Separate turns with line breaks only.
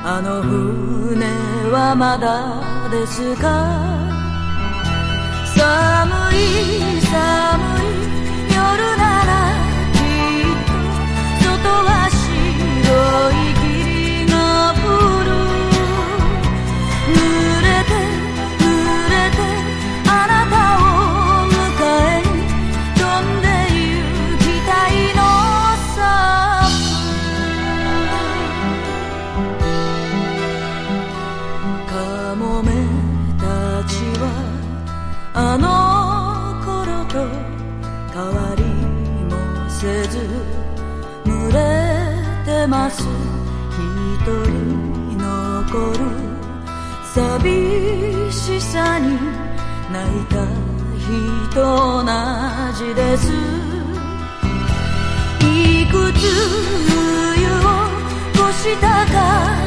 あの船はまだですか。寒い寒い夜ならきっと外は白い霧が降る。濡れて濡れてあなたを迎えに飛んで行きたいのさ。カモメたちはあの頃と変わりもせず群れてます。一人残る寂しさに泣いた日と同じです。いくつ冬を越したか